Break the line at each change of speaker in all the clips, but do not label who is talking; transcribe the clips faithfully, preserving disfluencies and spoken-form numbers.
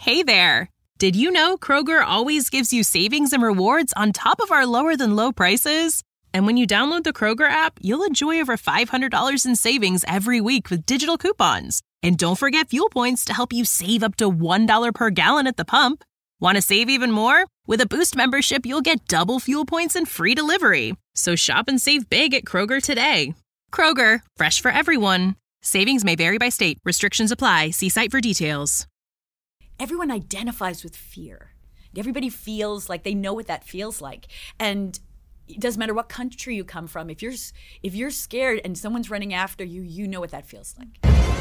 Hey there! Did you know Kroger always gives you savings and rewards on top of our lower-than-low prices? And when you download the Kroger app, you'll enjoy over five hundred dollars in savings every week with digital coupons. And don't forget fuel points to help you save up to one dollar per gallon at the pump. Want to save even more? With a Boost membership, you'll get double fuel points and free delivery. So shop and save big at Kroger today. Kroger, fresh for everyone. Savings may vary by state. Restrictions apply. See site for details.
Everyone identifies with fear. Everybody feels like they know what that feels like. And it doesn't matter what country you come from. If you're if you're scared and someone's running after you, you know what that feels like.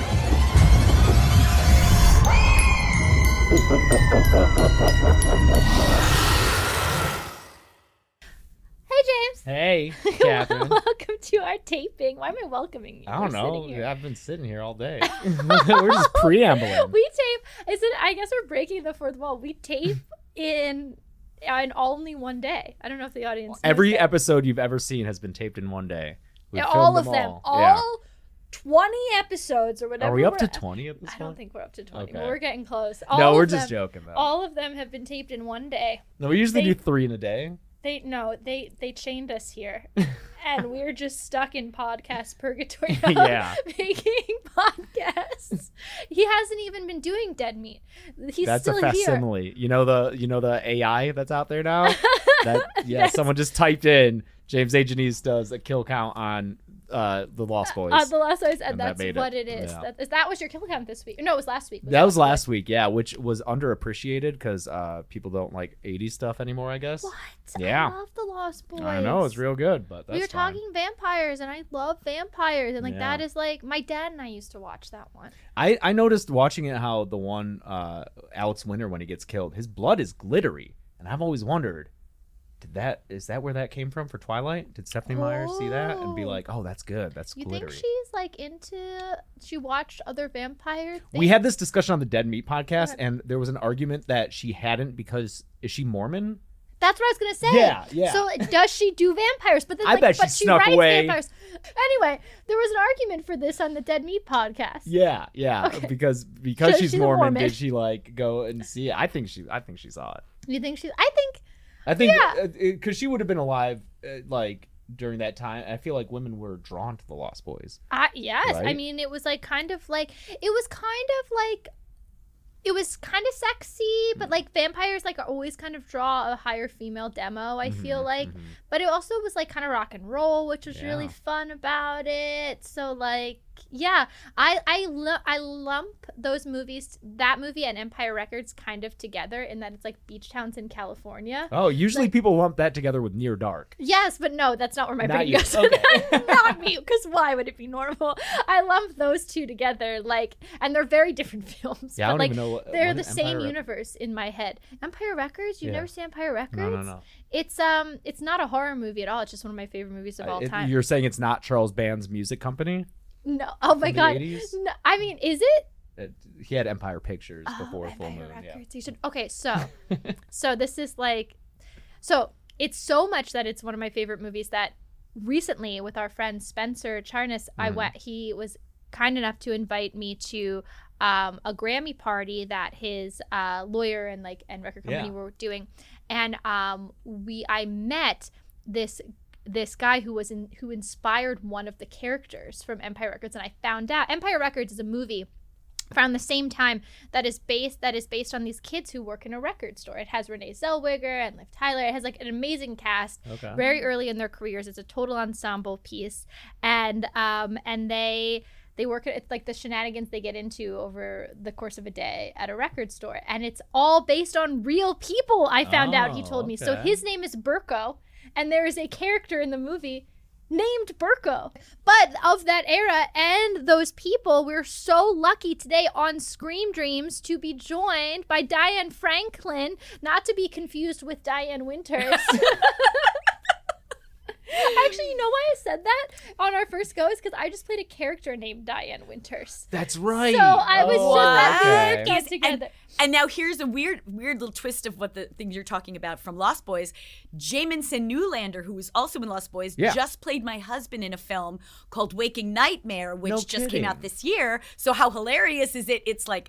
Hey, James.
Hey, Catherine.
Welcome to our taping. Why am I welcoming you?
I don't
We're
know. I've been sitting here all day. We're just preambling.
We tape. Is it? I guess we're breaking the fourth wall. We tape in in only one day. I don't know if the audience.
Every
knows that.
episode you've ever seen has been taped in one day. We
Yeah,
filmed
all of them.
All,
All
Yeah.
twenty episodes or whatever.
Are we up
we're
to
at.
twenty at this
I
point?
don't think we're up to twenty.
Okay.
But we're getting close. All
No, we're
of
just
them,
joking though.
All of them have been taped in one day.
No, we usually
they-
do three in a day.
They no, they they chained us here, and we're just stuck in podcast purgatory. Of
Yeah.
making podcasts. He hasn't even been doing Dead Meat. He's
That's
still
a
here.
facsimile. You know the you know the A I that's out there now. That yeah,
That's-
someone just typed in James A. Janice does a kill count on uh, the Lost Boys.
Uh, the Last Boys, and,
And that
that's
made
what
it.
it is.
Yeah.
That, is that was your kill count this week? No, it was last week.
That was last week, yeah, which was underappreciated because uh, people don't like eighties stuff anymore, I guess.
What?
Yeah.
I love the Lost Boys.
I know, it's real good, but that's
We were
fine.
talking vampires, and I love vampires, and like
Yeah.
that is like my dad and I used to watch that one.
I, I noticed watching it how the one uh, Alex Winter, when he gets killed, his blood is glittery, and I've always wondered, did that is that where that came from for Twilight? Did Stephanie Meyer see that and be
Oh.
like, oh, that's good, that's
You
glittery?
think she's like into? She watched other vampire things?
We had this discussion on the Dead Meat podcast,
ahead.
and there was an argument that she hadn't because is she Mormon?
That's what I was gonna say.
Yeah, yeah.
So does she do vampires? But then,
I
like,
bet she
but she
snuck
writes
away.
vampires. Anyway, there was an argument for this on the Dead Meat podcast.
Yeah, yeah,
Okay.
because because
So
she's
she's a
Mormon,
Mormon.
did she like go and see it? I think she I think she saw it.
You think she? I think.
I think
Yeah.
because she would have been alive uh, like during that time. I feel like women were drawn to the Lost Boys.
I yes. I
Right?
mean, it was like kind of like it was kind of like. It was kind of sexy, but like vampires like always kind of draw a higher female demo, I feel
Mhm,
like.
mhm.
But it also was like kind of rock and roll, which was really
Yeah.
fun about it. So like, yeah, I I lu- I lump those movies, that movie and Empire Records, kind of together in that it's like beach towns in California.
Oh, usually
Like-
people lump that together with Near Dark.
Yes, but no, that's not where my
Not
brain
you.
goes.
Okay.
Not me, because why would it be normal? I lump those two together, like, and they're very different films.
Yeah, I
but
don't
like,
even know what-
they're
what
the
is
same
Empire Rec-
universe in my head. Empire Records? You've
Yeah.
never seen Empire Records?
No, no, no.
It's um, it's not a horror movie at all. It's just one of my favorite movies of all
Uh, it-
time.
You're saying it's not Charles Band's music company?
No, oh my
From the
god.
eighties?
No, I mean, is it?
It, he had Empire Pictures before
oh,
Full
Empire
Moon. Yeah.
Records. You should. Okay, so, so this is like, so it's so much that it's one of my favorite movies that recently with our friend Spencer Charnas, I
Mhm.
went. He was kind enough to invite me to um, a Grammy party that his uh, lawyer and like and record company
Yeah.
were doing, and um, we I met this this guy who was in who inspired one of the characters from Empire Records, and I found out Empire Records is a movie around the same time that is based that is based on these kids who work in a record store. It has Renee Zellweger and Liv Tyler. It has like an amazing cast.
Okay.
Very early in their careers, it's a total ensemble piece, and um and they they work at it's like the shenanigans they get into over the course of a day at a record store, and it's all based on real people. I found out, he
Oh,
told me. So
okay.
his name is Burko, and there is a character in the movie named Burko. But of that era and those people, we're so lucky today on Scream Dreams to be joined by Diane Franklin, not to be confused with Diane Winters. Actually, you know why I said that on our first go is because I just played a character named Diane Winters.
That's right.
So I was
Oh,
just that
okay.
we got
And-
together.
And now here's a weird, weird little twist of what the things you're talking about from Lost Boys. Jamison Newlander, who was also in Lost Boys,
Yeah.
just played my husband in a film called Waking Nightmare, which
No
just came
kidding.
out this year. So how hilarious is it? It's like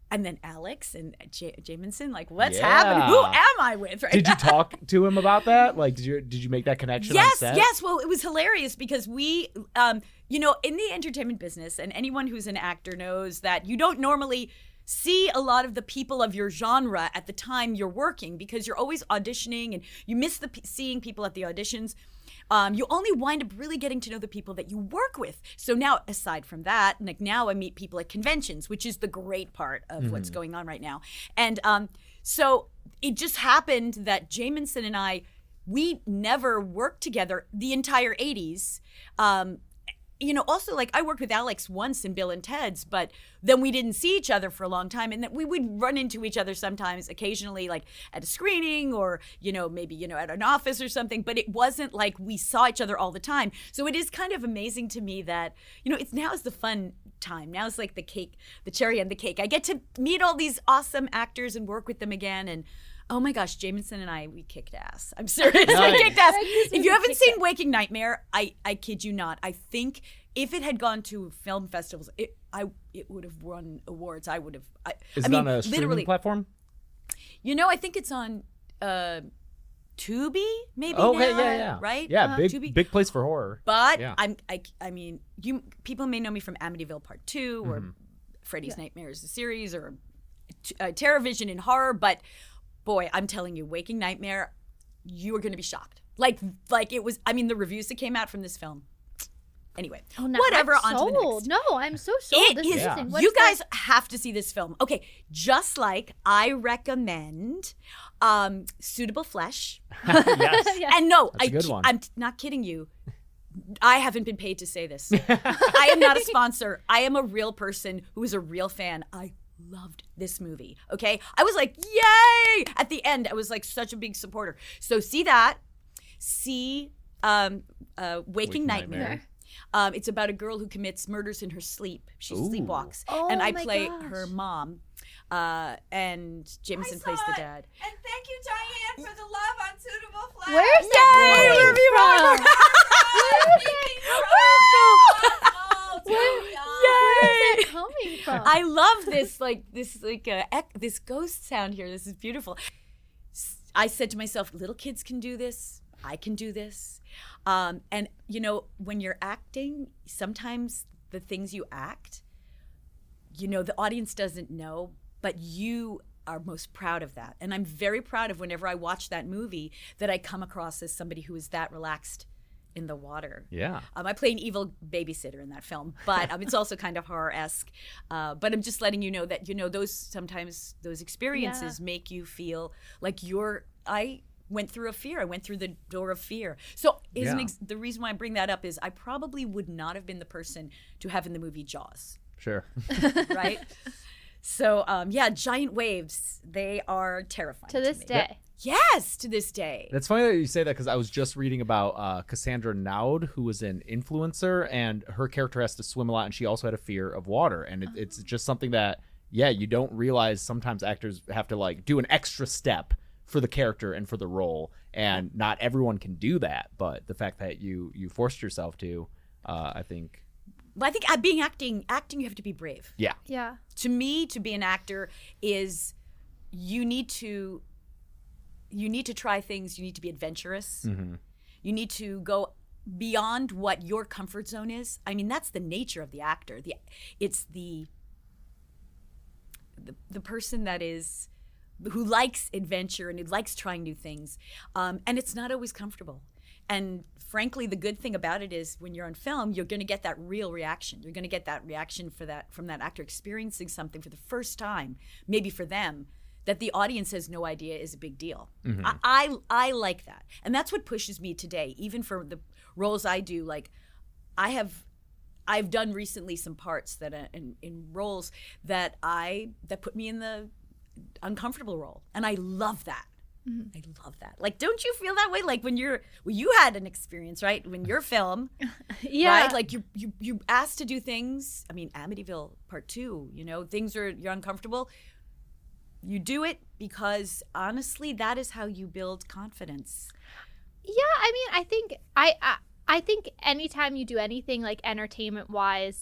and then Alex and J- Jamison, like, what's
Yeah.
happening? Who am I with right
Did
now?
you talk to him about that? Like, did you did you make that connection?
Yes,
on set?
yes. Well, it was hilarious because we, um, you know, in the entertainment business, and anyone who's an actor knows that you don't normally see a lot of the people of your genre at the time you're working because you're always auditioning and you miss the p- seeing people at the auditions. Um, you only wind up really getting to know the people that you work with. So now, aside from that, like now I meet people at conventions, which is the great part of mm-hmm. what's going on right now. And um, so it just happened that Jamison and I, we never worked together the entire eighties. Um, you know, also, like, I worked with Alex once in Bill and Ted's, but then we didn't see each other for a long time. And that we would run into each other sometimes, occasionally, like at a screening or, you know, maybe, you know, at an office or something. But it wasn't like we saw each other all the time. So it is kind of amazing to me that, you know, it's now is the fun time. Now it's like the cake, the cherry on the cake. I get to meet all these awesome actors and work with them again. And oh my gosh, Jamison and I, we kicked ass. I'm serious,
Nice.
we kicked ass. If you haven't seen Waking Nightmare, I, I kid you not. I think if it had gone to film festivals, it I it would have won awards. I would have. I,
Is
I
it
mean,
on a streaming
literally,
platform?
You know, I think it's on uh, Tubi, maybe.
Oh,
now,
hey, yeah, yeah,
right.
Yeah,
Uh,
big
Tubi.
big place for horror.
But
Yeah.
I'm I, I mean, you people may know me from Amityville Part Two or
Mm-hmm.
Freddy's Nightmares the series or uh, TerrorVision in horror, but. Boy, I'm telling you, Waking Nightmare, you are going to be shocked. Like, like it was. I mean, the reviews that came out from this film. Anyway,
Oh, no,
whatever.
I'm
On to the
sold.
next.
No, I'm so sold.
It
This
is.
is
Yeah.
interesting. What's
You guys
the-
have to see this film. Okay, just like I recommend um, Suitable Flesh.
Yes.
Yeah.
And no,
That's a
I,
good
ki-
one.
I'm t- not kidding you. I haven't been paid to say this. I am not a sponsor. I am a real person who is a real fan. I loved this movie. Okay, I was like, yay! At the end, I was like such a big supporter. So see that. See um, uh, Waking,
Waking
Nightmare.
Nightmare.
Um, it's about a girl who commits murders in her sleep. She
Ooh.
sleepwalks,
Oh
and I
my
play
gosh.
her mom. Uh, and Jameson plays the
saw it.
dad.
And thank you, Diane, for the love on Suitable Flesh.
Where's
Yay!
that
Wherever
coming
you are.
from?
Where
Where's that coming from?
I love this, like this, like uh, ec- this ghost sound here. This is beautiful. S- I said to myself, little kids can do this. I can do this. Um, and you know, when you're acting, sometimes the things you act, you know, the audience doesn't know, but you are most proud of that. And I'm very proud of whenever I watch that movie that I come across as somebody who is that relaxed in the water.
Yeah.
Um, I play an evil babysitter in that film, but um, it's also kind of horror-esque. Uh, but I'm just letting you know that, you know, those sometimes those experiences
Yeah.
make you feel like you're. I went through a fear. I went through the door of fear. So is an
Yeah.
ex- the reason why I bring that up is I probably would not have been the person to have in the movie Jaws,
Sure.
right? So um, yeah, giant waves. They are terrifying
to this
me.
day.
Yes, to this day.
It's funny that you say that because I was just reading about uh, Cassandra Naud, who was an influencer, and her character has to swim a lot, and she also had a fear of water. And it, it's just something that, yeah, you don't realize sometimes actors have to like do an extra step for the character and for the role, and not everyone can do that. But the fact that you you forced yourself to, uh, I think,
But I think uh, being acting, acting, you have to be brave.
yeah,
Yeah.
To me, to be an actor is you need to you need to try things. You need to be adventurous.
Mm-hmm.
You need to go beyond what your comfort zone is. I mean, that's the nature of the actor. The it's the the, the person that is who likes adventure and who likes trying new things, um, and it's not always comfortable. And frankly, the good thing about it is when you're on film, you're going to get that real reaction. You're going to get that reaction for that from that actor experiencing something for the first time, maybe for them, that the audience has no idea is a big deal. I, I I like that, and that's what pushes me today. Even for the roles I do, like I have, I've done recently some parts that uh, in, in roles that I that put me in the uncomfortable role, and I love that. I love that. Like, don't you feel that way? Like when you're, well, you had an experience, right? When you're film,
Yeah.
right? Like you, you, you asked to do things. I mean, Amityville Part Two. You know, things are you're uncomfortable. You do it because honestly, that is how you build confidence.
Yeah, I mean, I think I, I I think anytime you do anything like entertainment wise,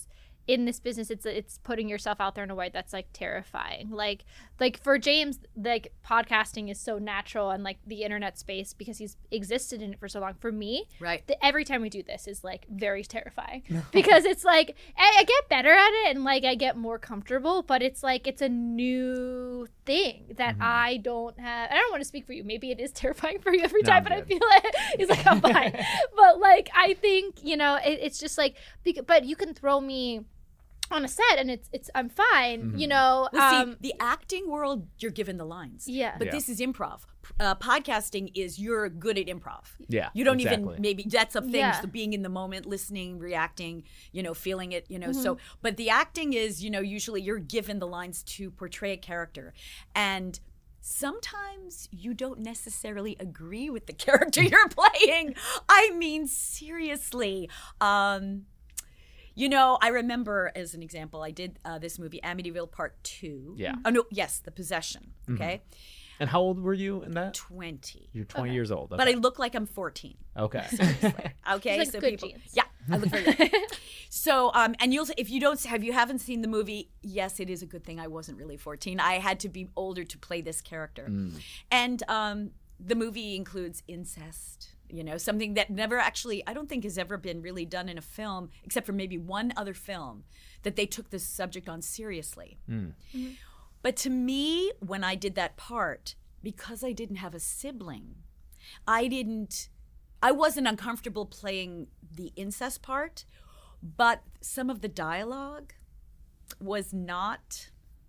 in this business, it's it's putting yourself out there in a way that's like terrifying. Like like for James, like podcasting is so natural and like the internet space because he's existed in it for so long. For me,
Right.
the, every time we do this is like very terrifying because it's like I, I get better at it and like I get more comfortable, but it's like it's a new thing that
Mm-hmm.
I don't have. I don't want to speak for you. Maybe it is terrifying for you every
No,
time,
I'm
but I
good.
feel like it's like I'm fine. But like I think you know it, it's just like, bec- but you can throw me on a set and it's it's I'm fine,
Mm-hmm.
you know.
Well,
um,
see, the acting world, you're given the lines.
Yeah.
But
Yeah.
this is improv. Uh, podcasting is you're good at improv.
Yeah,
You don't
exactly.
even, maybe that's a thing,
Yeah.
so being in the moment, listening, reacting, you know, feeling it, you know.
Mm-hmm.
So, but the acting is, you know, usually you're given the lines to portray a character. And sometimes you don't necessarily agree with the character you're playing. I mean, seriously. Um, You know, I remember, as an example, I did uh, this movie, Amityville Part two.
Yeah.
Oh, no, yes, The Possession, okay?
And how old were you in that?
twenty.
You're twenty years old.
But I
okay.
look like I'm fourteen.
Okay.
Okay,
Like
so
good
people,
genes.
yeah, I look very good. So, um, and you'll if you don't have you haven't seen the movie, yes, it is a good thing I wasn't really fourteen. I had to be older to play this character, and um, the movie includes incest. You know, something that never actually I don't think has ever been really done in a film, except for maybe one other film that they took this subject on seriously. But to me, when I did that part, because I didn't have a sibling, I didn't, I wasn't uncomfortable playing the incest part, but some of the dialogue was not,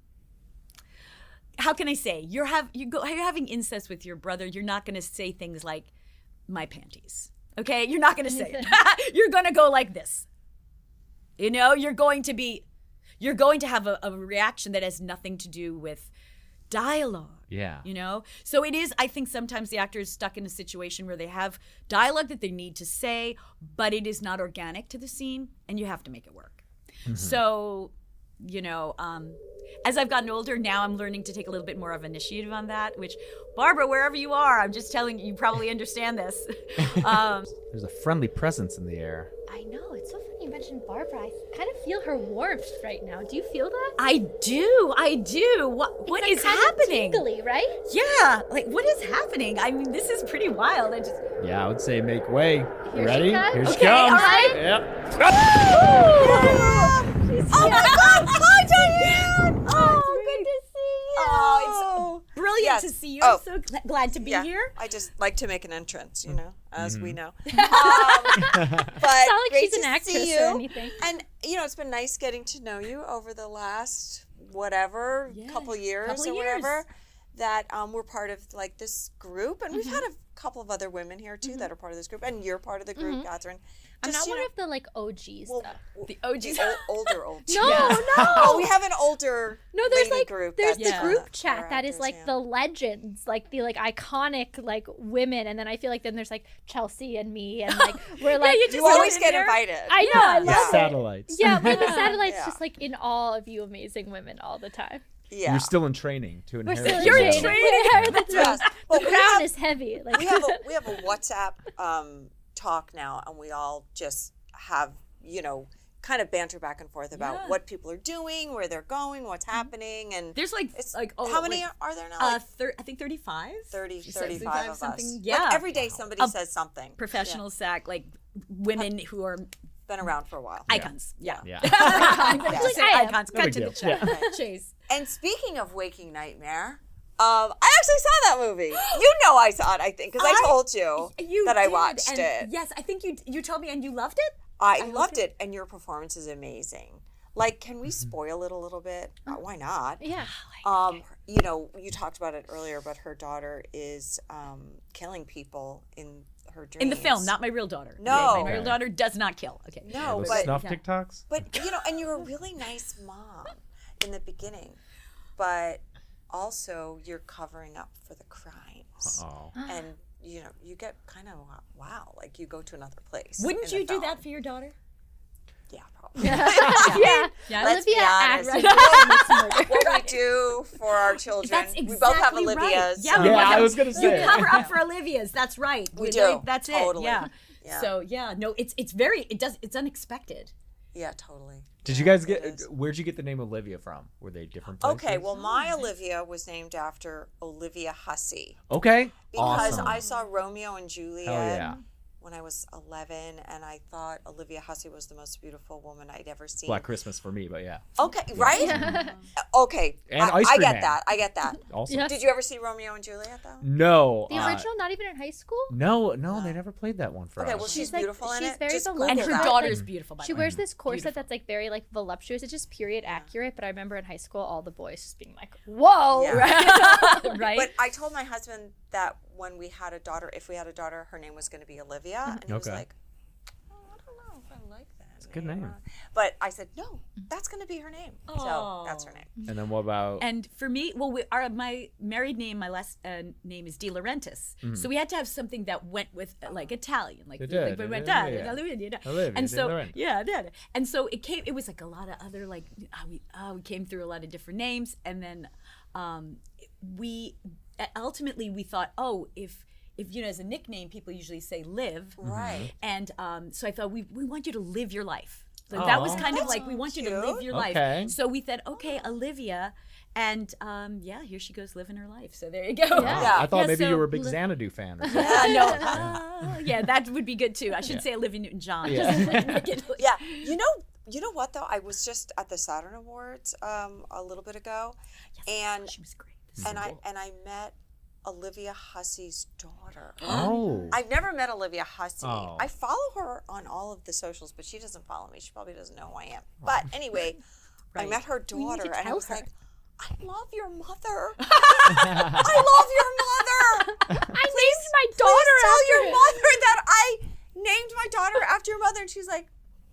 how can I say, you're, have, you go, you're having incest with your brother, you're not going to say things like, my panties, okay? You're not going to say it. You're going to go like this. You know, you're going to be, you're going to have a, a reaction that has nothing to do with dialogue.
Yeah.
You know? So it is, I think sometimes the actor is stuck in a situation where they have dialogue that they need to say, but it is not organic to the scene, and you have to make it work. So, you know, um, as I've gotten older, now I'm learning to take a little bit more of initiative on that, which, Barbara, wherever you are, I'm just telling you, you probably understand this. Um,
There's a friendly presence in the air.
I know, it's so funny you mentioned Barbara. I kind of feel her warmth right now. Do you feel that?
I do, I do. What What
It's
is
like kind of
happening?
tingly, right?
Yeah, like what is happening? I mean, this is pretty wild. I just
Yeah, I would say make way. You
Here she
ready?
comes.
Here she
Okay, all
comes.
right.
Yep.
Oh my God! Hi, Diane! Oh,
good to see you.
Oh, it's brilliant
Yes.
to see you.
Oh.
I'm so gl- glad to be
Yeah,
here.
I just like to make an entrance, you know, as we know. Um, but
It's not like
great
she's an
to
actress
see you.
or anything.
And you know, it's been nice getting to know you over the last whatever
Yeah,
couple years
couple
or
years.
whatever. That um, we're part of like this group, and we've had a couple of other women here too that are part of this group, and you're part of the group, Catherine.
I'm
Just,
not
you
one
know,
of the like O Gs
well,
though.
The O Gs.
the ol- older old.
No,
Yeah.
no.
Oh, we have an older.
No, there's
lady
like
group
there's
that's,
the
uh,
group
our
chat that is
actors,
like
yeah.
the legends, like the like iconic like women, and then I feel like then there's like Chelsea and me, and like we're like
you just
You always
in
get
there.
invited.
I know, I
Yeah.
love it.
Satellites.
Yeah, we're the satellites,
Yeah.
just like in awe of you, amazing women, all the time.
Yeah.
You're still in training to inherit.
Still
the
You're in
throne.
training.
We inherit the
Yes.
throne.
Well,
The
we
crown
have-
is heavy. Like
we have a we have a WhatsApp um, talk now, and we all just have you know kind of banter back and forth about
Yeah.
what people are doing, where they're going, what's happening, and
There's like
it's
like oh,
how many
like,
are there now?
Uh,
Like
thir- I think thirty-five.
thirty,
She said
thirty-five of
something.
us.
Yeah.
Like every day somebody
Of
says something.
Professional sack, like women who are
Been around for a while.
icons. Yeah.
Yeah.
I'm gonna
Yeah.
just say
I am.
icons.
No
Cut
big
to the
deal.
chase. Chase.
And speaking of Waking Nightmare, um, I actually saw that movie. You know I saw it, I think, because I,
I-
told you,
You
that I
did,
watched
and
it.
Yes, I think you you told me, and you loved it.
I,
loved
loved it, and your performance is amazing. Like, can we spoil it a little bit? Uh, why not?
yeah.
Um, you know, you talked about it earlier, but her daughter is um, killing people in her dreams.
In the film, not my real daughter.
No.
my, my real daughter does not kill. Okay.
No,
The
but
snuff
Yeah.
TikToks.
but you know, and you're a really nice mom in the beginning, but also you're covering up for the crimes,
Oh.
and you know, you get kind of wow, like you go to another place.
Wouldn't
in the
you do
film.
that for your daughter?
Yeah, probably.
Yeah.
Yeah.
Let's be
Olivia
honest.
acts-
What we do for our children.
That's
we both have
exactly right.
Olivia's.
Yeah,
so-
we
Yeah,
both
I
have-
was gonna
You
say.
cover up for Olivia's. That's right.
We
You
do.
know, That's it.
Totally.
Yeah.
Yeah.
So yeah, no, it's it's very it does it's unexpected.
Yeah, totally.
Did
Yeah,
you guys
it
get?
is.
Where'd you get the name Olivia from? Were they different places?
Okay, well, my Olivia was named after Olivia Hussey
Okay.
because
Awesome.
I saw Romeo and Juliet
Hell yeah.
when I was eleven, and I thought Olivia Hussey was the most beautiful woman I'd ever seen.
Black Christmas for me, but yeah.
Okay, right? Okay,
And
I,
Ice
I
Cream
get
Man.
that. I get that.
Also.
Yeah.
Did you ever see Romeo and Juliet though?
No.
The
uh,
original, not even in high school.
No, no, they never played that one for
Okay,
us.
well, she's,
She's like-
beautiful in
she's
it.
very
Just
voluptuous.
And
Google
her
that.
daughter's beautiful. By
She
the way.
wears this corset
Beautiful.
that's like very like voluptuous. It's just period accurate. But I remember in high school, all the boys just being like, "Whoa!"
Yeah.
right?
But I told my husband that when we had a daughter, if we had a daughter, her name was going to be Olivia, and he was
Okay.
like, "Oh, I don't know if I like that." It's
a good name.
But I said, "No, that's going to be her name." So that's her name.
And then what about?
And for me, well, we, our my married name, my last uh, name is De Laurentiis. So we had to have something that went with uh, like Italian, like,
It
like
did,
we
it
went
did,
da-
yeah.
da- Olivia, da-
Olivia
and
De
so
Laurentiis.
yeah, da- da. and so it came. It was like a lot of other like uh, we uh, we came through a lot of different names, and then um, we ultimately we thought, oh, if. If you know, as a nickname, people usually say "live,"
Right.
and um, so I thought we we want you to live your life. So that was
Aw.
kind of
That's
like we want you to live
cute.
your life.
Okay.
So we thought, okay, Olivia, and um, yeah, here she goes living her life. So there you go.
Yeah.
Yeah.
I thought
Yeah,
maybe
so
you were a big
li-
Xanadu fan. Or something.
Uh, no, uh, yeah, that would be good too. I should say Olivia Newton-John.
Yeah.
Make it-
Yeah. You know, you know what though? I was just at the Saturn Awards um, a little bit ago, and
She was great.
and I and I met Olivia Hussey's daughter.
Oh.
I've never met Olivia Hussey.
Oh.
I follow her on all of the socials, but she doesn't follow me. She probably doesn't know who I am. But anyway, I met her
We need to
daughter, and I
tell
was
her.
like, I love your mother. I love your mother.
I named my
Please
daughter
tell
after
your
it.
mother that I named my daughter after your mother. And she's like,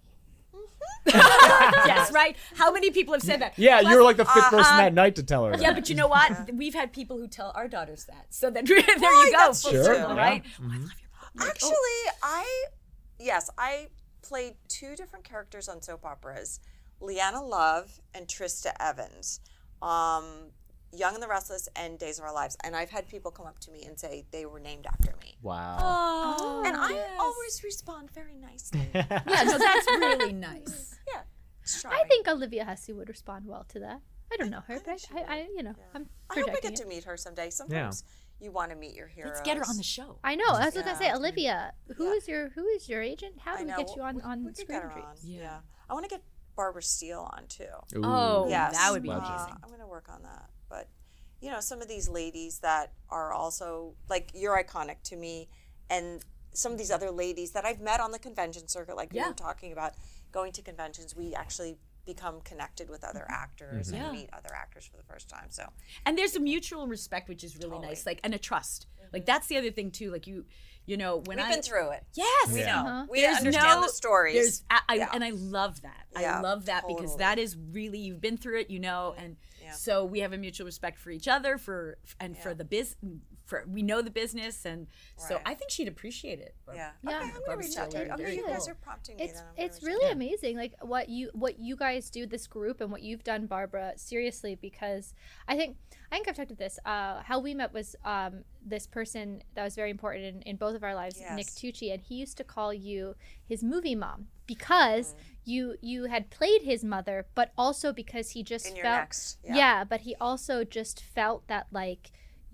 Yes, right. How many people have said that?
Yeah,
Plus-
you were like the fifth
uh,
person
uh,
that night to tell her.
Yeah,
that.
but you know what? We've had people who tell our daughters that. So then there you
Right,
go.
that's
Full
true.
circle,
Yeah.
right?
Mhm.
Actually, I, yes, I played two different characters on soap operas, Leanna Love and Trista Evans, um, Young and the Restless and Days of Our Lives. And I've had people come up to me and say they were named after me.
Wow.
Oh,
And I
yes.
always respond very nicely.
Yeah, no, that's really nice.
Yeah. it's
I
charming.
think Olivia Hussey would respond well to that. I don't know her,
think
but
she
I, I,
would.
you know, I'm
I hope I
projecting
get
it.
to meet her someday. Sometimes you want to meet your heroes.
Let's get her on the show.
I know. I was gonna say,
Yeah.
Olivia, who
Yeah.
is your who is your agent? How
I
do we
know.
get you on
we,
on
we could
Screen
get her
Dreams?
on.
Yeah.
Yeah. I want to get Barbara Steele on too.
Ooh.
Oh,
Yes.
that would be
Uh,
amazing.
I'm going to work on that. But, you know, some of these ladies that are also, like, you're iconic to me. And some of these other ladies that I've met on the convention circuit, like
Yeah.
you were talking about, going to conventions, we actually become connected with other actors
Yeah.
and meet other actors for the first time. So,
And there's a mutual respect, which is really
Totally.
nice, like, and a trust. Like that's the other thing too. Like you, you know, when
we've
I
been through it.
yes,
We
Yeah.
know.
Uh-huh.
We
There's
understand
no-
the stories.
There's, I, I,
Yeah.
and I love that.
Yeah,
I love that because
totally.
that is really you've been through it, you know, and
Yeah.
so we have a mutual respect for each other, for and for
Yeah.
the biz, for we know the business, and so
Right.
I think she'd appreciate it.
yeah.
Yeah.
Okay, I'm going to
Barbara
reach out to her.
Steele,
Okay,
very
you guys
cool.
are prompting me
It's
then. I'm gonna
it's
reach out.
really amazing, like what you what you guys do, this group, and what you've done, Barbara. Seriously, because I think I think I've talked about this. Uh, how we met was um, this person that was very important in, in both of our lives, Nick
Yes.
Tucci, and he used to call you his movie mom because
Mm-hmm.
you you had played his mother, but also because he just
In your
felt
next.
yeah. but he also just felt that like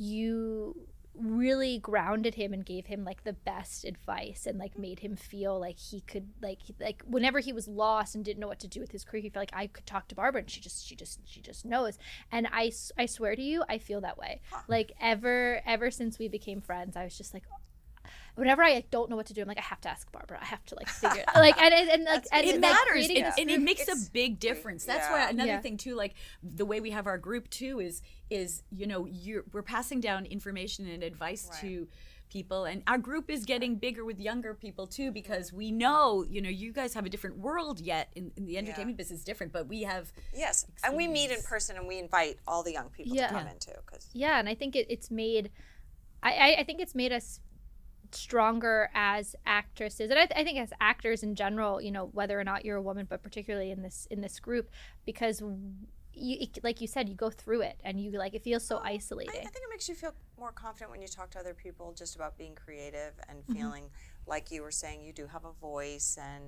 you really grounded him and gave him like the best advice and like made him feel like he could like like whenever he was lost and didn't know what to do with his career, he felt like I could talk to Barbara and she just she just she just knows. And I s- I swear to you, I feel that way. Like ever ever since we became friends, I was just like, whenever I like, don't know what to do, I'm like, I have to ask Barbara. I have to like figure it out. Like and and, and like and,
It
like,
matters,
creating
and,
this
and it
group-
makes
It's-
a big difference. That's
yeah.
why another
Yeah.
thing too, like the way we have our group too, is is you know you're we're passing down information and advice to people, and our group is getting bigger with younger people too, because we know you know you guys have a different world yet in, in the entertainment business is different, but we have
Yes, and we meet in person and we invite all the young people
Yeah.
to come
Yeah.
in too. Cause,
Yeah, and I think it, it's made, I, I, I think it's made us stronger as actresses, and I, th- I think as actors in general. You know, whether or not you're a woman, but particularly in this in this group, because you, it, like you said, you go through it, and you like it feels so
I,
isolating.
I think it makes you feel more confident when you talk to other people just about being creative and
Mm-hmm.
feeling like you were saying you do have a voice and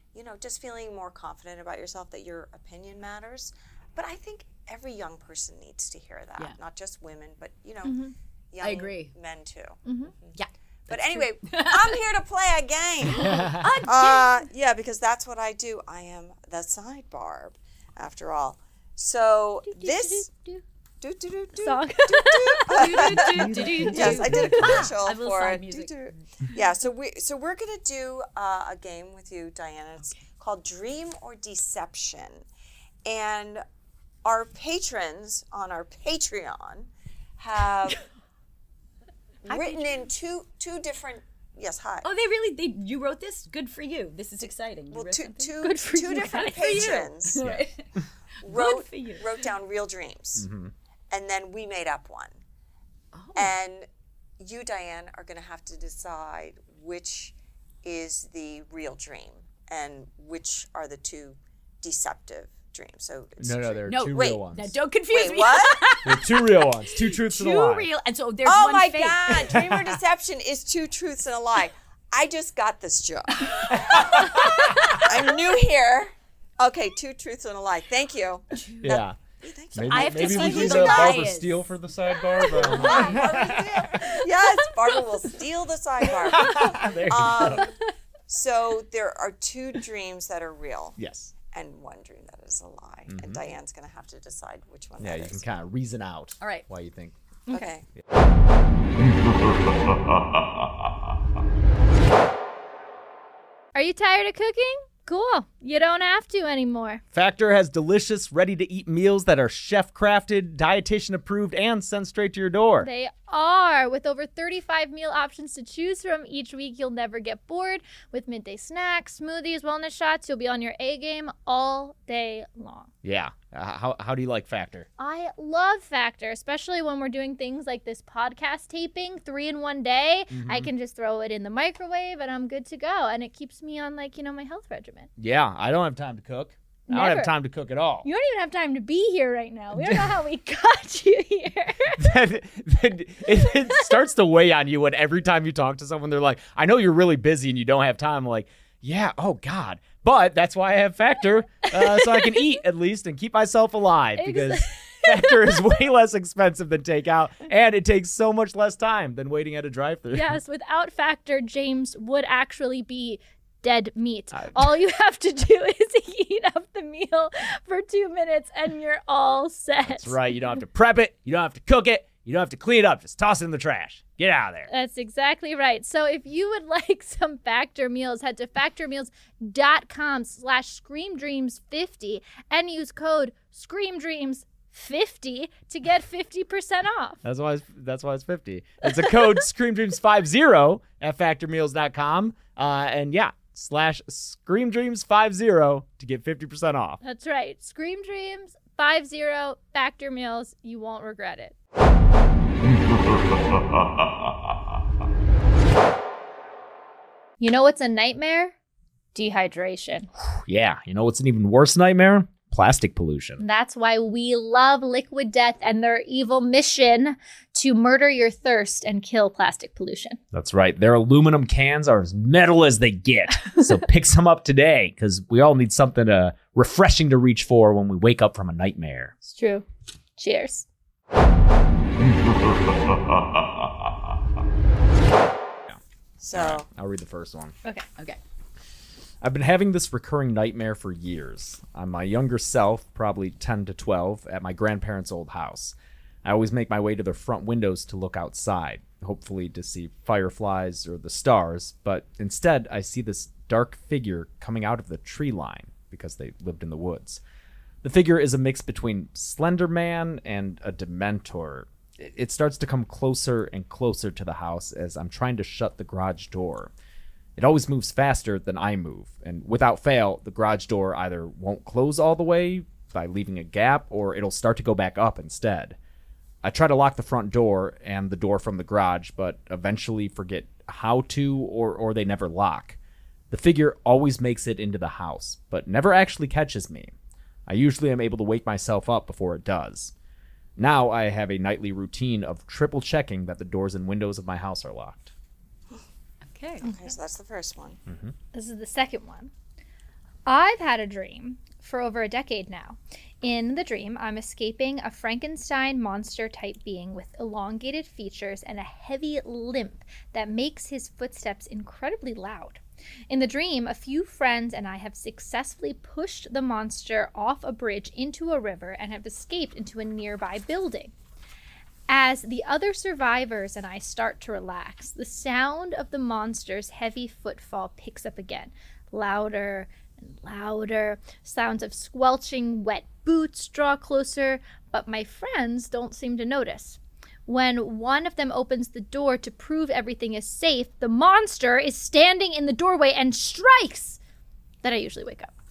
you know, just feeling more confident about yourself, that your opinion matters. But I think every young person needs to hear that,
Yeah.
not just women, but, you know,
Mm-hmm.
young
agree.
men too.
Yeah.
But anyway, I'm here to play a game. uh, yeah, because that's what I do. I am the side barb, after all. So this...
Do,
Do, do, do, do,
Song.
do, do.
Do-do-do-do-do.
Yes, I did a commercial
I will
for
sign
it.
music.
Do, do. Yeah, so we so we're gonna do uh, a game with you, Diana. It's called Dream or Deception, and our patrons on our Patreon have written in two two different. Yes, hi.
Oh, they really, they you wrote this? Good for you. This is exciting. You
well,
wrote
two
something?
two
Good for
two
you,
different
guys.
patrons
Right.
wrote
for you.
wrote down real dreams,
Mm-hmm.
and then we made up one.
Oh.
And you, Diane, are going to have to decide which is the real dream and which are the two deceptive dreams. So it's
No, no,
dream-
there are
No,
two
wait.
real ones.
Now, don't confuse
Wait,
me.
what?
There are two real ones. Two truths and a
Two
lie.
real, and so there's
Oh
one
my
fake.
God! Dream or deception is two truths and a lie. I just got this joke. I'm new here. Okay, two truths and a lie. Thank you.
Yeah.
Thank you.
Maybe,
I have to
maybe
see
we
who
need
the
a
lie
Barbara
is.
Steele for the sidebar. But, um,
Yes, Barbara will steal the sidebar.
there you
Um,
go.
so there are two dreams that are real
Yes.
and one dream that is a lie. And Diane's going to have to decide which one
Yeah,
that
you can
is.
kind of reason out
All right.
why you think.
Okay.
Are you tired of cooking? Cool. You don't have to anymore.
Factor has delicious, ready-to-eat meals that are chef-crafted, dietitian approved, and sent straight to your door.
They are. With over thirty-five meal options to choose from each week, you'll never get bored. With midday snacks, smoothies, wellness shots, you'll be on your A game all day long.
Yeah. Uh, how how do you like Factor?
I love Factor, especially when we're doing things like this podcast taping, three in one day. I can just throw it in the microwave and I'm good to go. And it keeps me on, like, you know, my health regimen.
Yeah, I don't have time to cook. I don't
Never.
have time to cook at all.
You don't even have time to be here right now. We don't know how we got you here.
Then- then it, it starts to weigh on you when every time you talk to someone, they're like, I know you're really busy and you don't have time. I'm like, yeah, oh God. But that's why I have Factor, uh, so I can eat at least and keep myself alive, because Factor is way less expensive than takeout, and it takes so much less time than waiting at a drive-thru.
Yes, without Factor, James would actually be dead meat.
I-
All you have to do is heat up the meal for two minutes and you're all set.
That's right. You don't have to prep it. You don't have to cook it. You don't have to clean it up. Just toss it in the trash. Get out of there.
That's exactly right. So if you would like some Factor meals, head to factormeals.com slash screamdreams50 and use code screamdreams fifty to get fifty percent off.
That's why it's, that's why it's fifty. It's a code screamdreams50 at factor meals dot com. Uh, and yeah, slash screamdreams50 to get fifty percent off.
That's right. Scream Dreams fifty Factor Meals. You won't regret it. You know what's a nightmare? Dehydration.
Yeah, you know what's an even worse nightmare? Plastic pollution.
That's why we love Liquid Death and their evil mission to murder your thirst and kill plastic pollution.
That's right. Their aluminum cans are as metal as they get. So pick some up today, because we all need something uh, refreshing to reach for when we wake up from a nightmare.
It's true. Cheers.
So,
I'll read the first one.
Okay.
Okay.
I've been having this recurring nightmare for years. I'm my younger self, probably ten to twelve, at my grandparents' old house. I always make my way to their front windows to look outside, hopefully to see fireflies or the stars, but instead I see this dark figure coming out of the tree line, because they lived in the woods. The figure is a mix between Slender Man and a Dementor. It it starts to come closer and closer to the house as I'm trying to shut the garage door. It always moves faster than I move, and without fail, the garage door either won't close all the way by leaving a gap, or it'll start to go back up instead. I try to lock the front door and the door from the garage, but eventually forget how to, or, or they never lock. The figure always makes it into the house, but never actually catches me. I usually am able to wake myself up before it does. Now I have a nightly routine of triple checking that the doors and windows of my house are locked.
Okay.
okay, so that's the first one.
This is the second one. I've had a dream for over a decade now. In the dream, I'm escaping a Frankenstein monster-type being with elongated features and a heavy limp that makes his footsteps incredibly loud. In the dream, a few friends and I have successfully pushed the monster off a bridge into a river and have escaped into a nearby building. As the other survivors and I start to relax, the sound of the monster's heavy footfall picks up again, louder and louder. Sounds of squelching wet boots draw closer, but my friends don't seem to notice. When one of them opens the door to prove everything is safe, the monster is standing in the doorway and strikes. Then I usually wake up.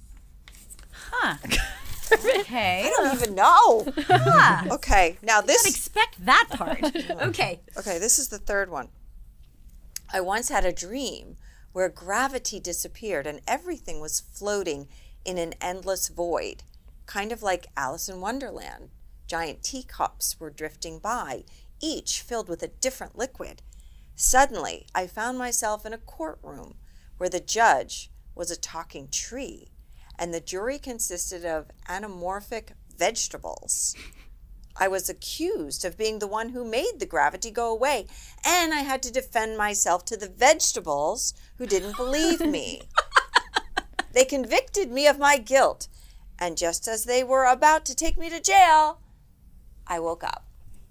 Huh. Okay.
I don't even know.
Huh.
Okay, now
Didn't
this.
expect that part. Okay.
Okay, this is the third one. I once had a dream where gravity disappeared and everything was floating in an endless void, kind of like Alice in Wonderland. Giant teacups were drifting by, each filled with a different liquid. Suddenly, I found myself in a courtroom where the judge was a talking tree, and the jury consisted of anamorphic vegetables. I was accused of being the one who made the gravity go away, and I had to defend myself to the vegetables who didn't believe me. They convicted me of my guilt, and just as they were about to take me to jail, I woke up.